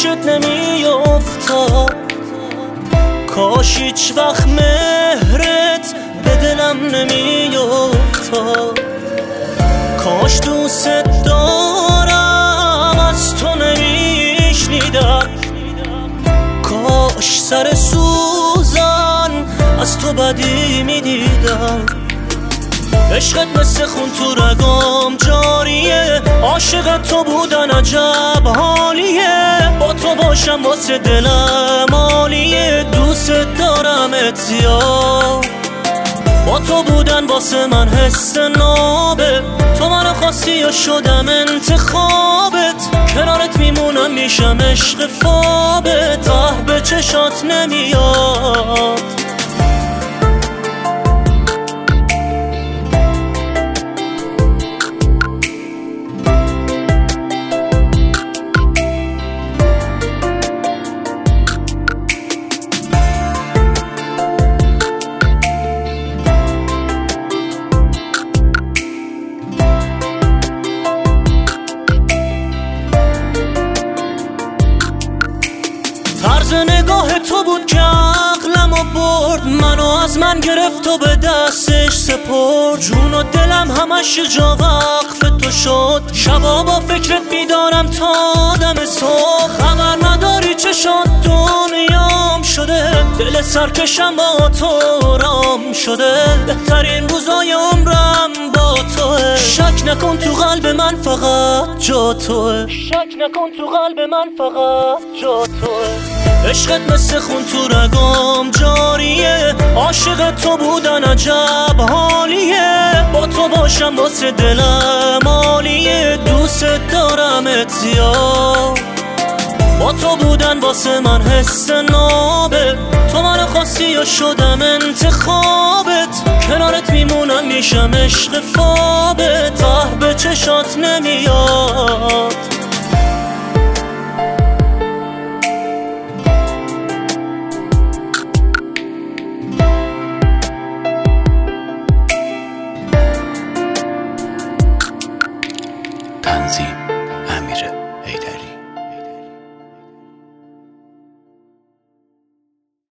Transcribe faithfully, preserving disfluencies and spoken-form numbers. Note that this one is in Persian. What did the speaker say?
پیشت نمیافتاد، کاش هیچ وقت مهرت به دلم نمیافتاد، کاش دوست دارم از تو نمیشنیدم، کاش سر سوزن از تو بدی میدیدم. عشقت مثل خون تو رگام جاریه، عاشق تو بودن عجب حالیه، با تو باشم واسه دلم عالیه، دوست دارم زیاد، با تو بودن واسه من حس نابه، تو منو خواستی یا شدم انتخابت، کنارت میمونم میشم عشق فابت، ته به چشات نمیاد. طرز نگاه تو بود که عقلمو برد، منو از من گرفت و به دستش سپرد، جون و دلم همش جا وقف تو شد، شبا با فکرت بیدارم تا دم صبح، خبر نداری چشات دنیام شده، دل سرکشم با تو رام شده، بهترین روزای عمرم با توه، شک نکن تو قلب من فقط جا توه، شک نکن تو قلب من فقط جا توه. عشقت مثل خون تو رگام جاریه، عاشق تو بودن عجب حالیه، با تو باشم واسه دلم عالیه، دوست دارم زیاد، با تو بودن واسه من حس نابه، تو منو خواستی یا شدم انتخابت، کنارت میمونم میشم عشق فابت، ته به چشات نمیاد.